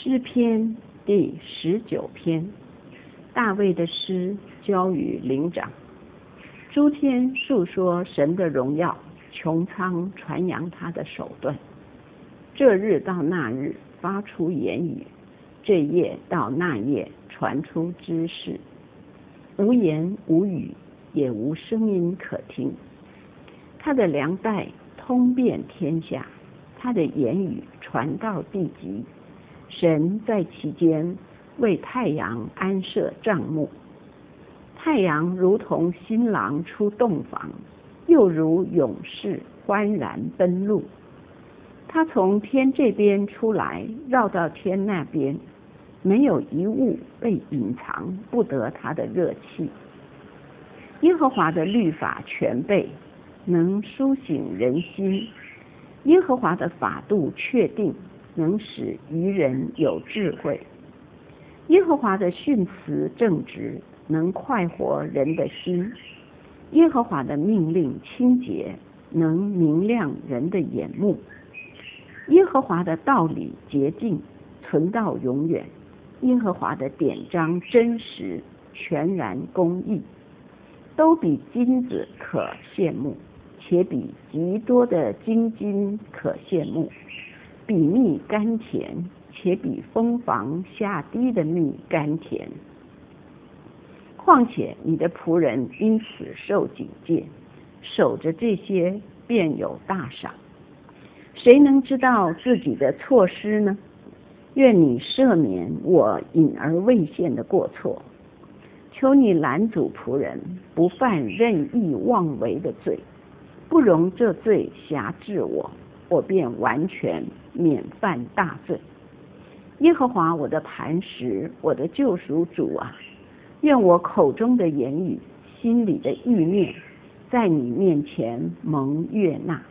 诗篇第19篇，大卫的诗交与灵长。诸天述说神的荣耀，穹苍传扬他的手段。这日到那日发出言语，这夜到那夜传出知识。无言无语，也无声音可听。他的粮袋通遍天下，他的言语传到地极。神在其间为太阳安设帐幕，太阳如同新郎出洞房，又如勇士欢然奔路。他从天这边出来，绕到天那边，没有一物被隐藏，不得他的热气。耶和华的律法全备，能苏醒人心。耶和华的法度确定，能使愚人有智慧。耶和华的训词正直，能快活人的心。耶和华的命令清洁，能明亮人的眼目。耶和华的道理洁净，存到永远。耶和华的典章真实，全然公义，都比金子可羡慕，且比极多的精金可羡慕。比蜜甘甜，且比蜂房下滴的蜜甘甜。况且你的仆人因此受警戒，守着这些便有大赏。谁能知道自己的错失呢？愿你赦免我隐而未现的过错。求你拦阻仆人不犯任意妄为的罪，不容这罪辖制我，我便完全免犯大罪。耶和华我的磐石，我的救赎主啊，愿我口中的言语，心里的意念，在你面前蒙悦纳。